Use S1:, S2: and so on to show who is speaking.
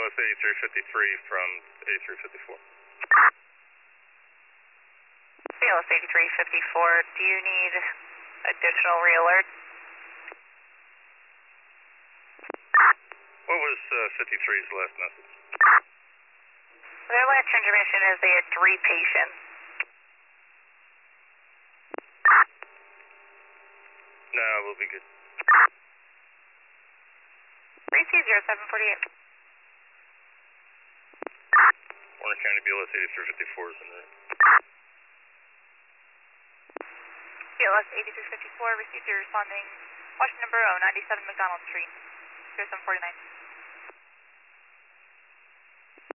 S1: BLS 8353 from 8354.
S2: BLS 8354, do you need additional re-alert?
S1: What was 53's last message?
S2: Their last transmission is they had 3 patients.
S1: No, we'll be good.
S2: 3C0748.
S1: Warner County BLS 8354 is in route.
S2: BLS 8354, received your responding Washington Borough, 97 McDonald Street, 0749.